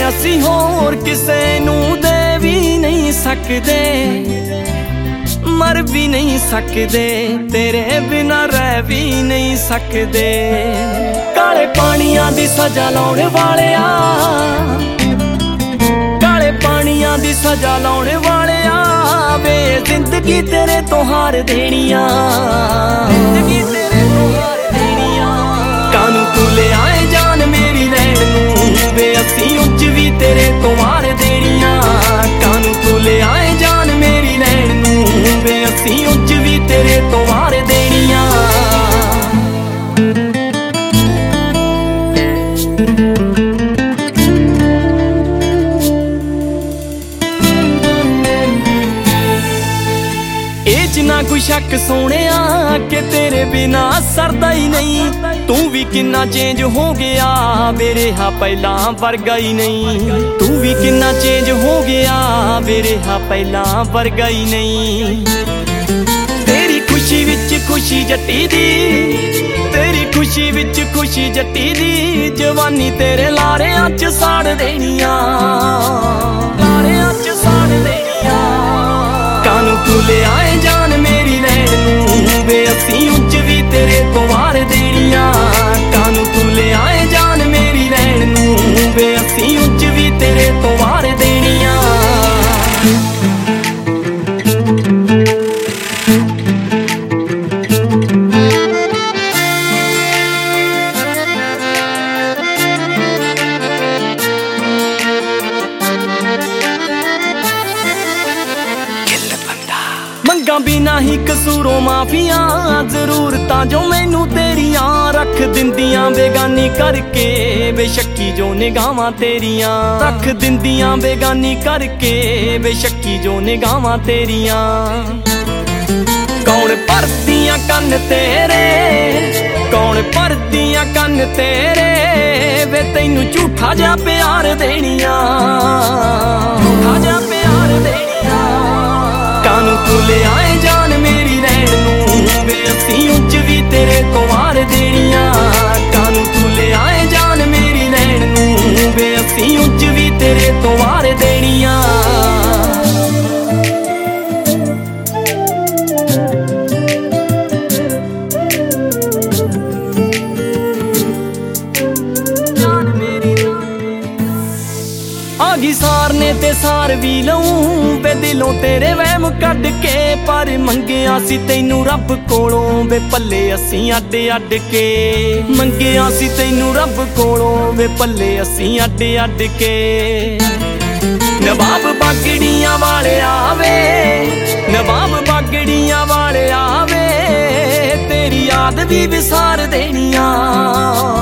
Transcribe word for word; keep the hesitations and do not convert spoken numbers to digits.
ਅਸੀਂ ਹੋਰ ਕਿਸੇ ਨੂੰ ਦੇ ਵੀ ਨਹੀਂ ਸਕਦੇ, ਮਰ ਵੀ ਨਹੀਂ ਸਕਦੇ, ਤੇਰੇ ਬਿਨਾਂ ਰਹਿ ਵੀ ਨਹੀਂ ਸਕਦੇ। ਕਾਲੇ ਪਾਣੀਆਂ ਦੀ ਸਜ਼ਾ ਲਾਉਣ ਵਾਲਿਆ, ਕਾਲੇ ਪਾਣੀਆਂ ਦੀ ਸਜ਼ਾ ਲਾਉਣ ਵਾਲਿਆ ਵੇ ਜ਼ਿੰਦਗੀ ਤੇਰੇ ਤੋਂ ਹਾਰ ਦੇਣੀਆਂ, ਜ਼ਿੰਦਗੀ ਤੇਰੇ ਤੋਂ ਹਾਰ ਦੇਣੀਆਂ। ਕਾਨੂੰ ਤੂੰ ਲਿਆਏ ਜਾਨ ਮੇਰੀ ਲੈਣ ਨੂੰ ਵੇ ਅਸੀਂ ਉੱਚ ਵੀ ਤੇਰੇ ਤੋਂ ਮਾਰ ਦੇਣੀਆਂ। ਕਾਨੂੰ ਤੂੰ ਲਿਆਏ ਜਾਨ ਮੇਰੀ ਲੈਣ ਨੂੰ ਵੇ ਅਸੀਂ ਉੱਚ ਵੀ ਤੇਰੇ ਤੋਂ ਮਾਰ ਦੇਣੀਆਂ। ना कोई शक सोनिया कि तेरे बिना सरदा ही नहीं, तू भी किन्ना चेंज हो गया मेरे हा पहला वर्गा ही नहीं। तू भी किन्ना चेंज हो गया मेरे हा पहला वर्गा ही नहीं। तेरी खुशी विच खुशी जट्टी दी, तेरी खुशी विच खुशी जट्टी दी, जवानी तेरे लारेआं च साड़ देनियां, लारेआं च साड़ देनियां। कानू तू ले आए जान मेरी लैन नूं वे असीं उच्च भी तेरे तो मार देनियां। कानू तू ले आए जान मेरी लैन नूं वे असीं उच्च भी तेरे तो मार देनियां। मंगा बिना ही कसूरों माफिया जरूरतां जो मैनू तेरियां रख दिंदियां बेगानी करके, बेशक्की जो निगाहां तेरियां रख दिंदियां बेगानी करके, बेशक्की जो निगाहां तेरियां। कौन भरदियां कन्न तेरे, कौन भरदियां कन्न तेरे वे तैनू झूठा जा प्यार देनियां, झूठा जा प्यार देनियां। कानू तू ले आए जान मेरी लैन नूं वे असीं उच्च भी तेरे तो मार देनियां। कानू तू ले आए जान मेरी लैन नूं वे असीं उच्च भी तेरे तो मार देनियां। आगी सारने ते सार भी लऊं वे दिलों तेरे वहम कढ के, पर मंगिया सी तैनू रब कोलों वे पल्ले असीं अड अड के। मंगिया सी तैनू रब कोलों वे पल्ले असीं अड अड के। नवाब बागड़ियां वाले आवे, नवाब बागड़ियां वाले आवे, तेरी याद भी विसार देनियां।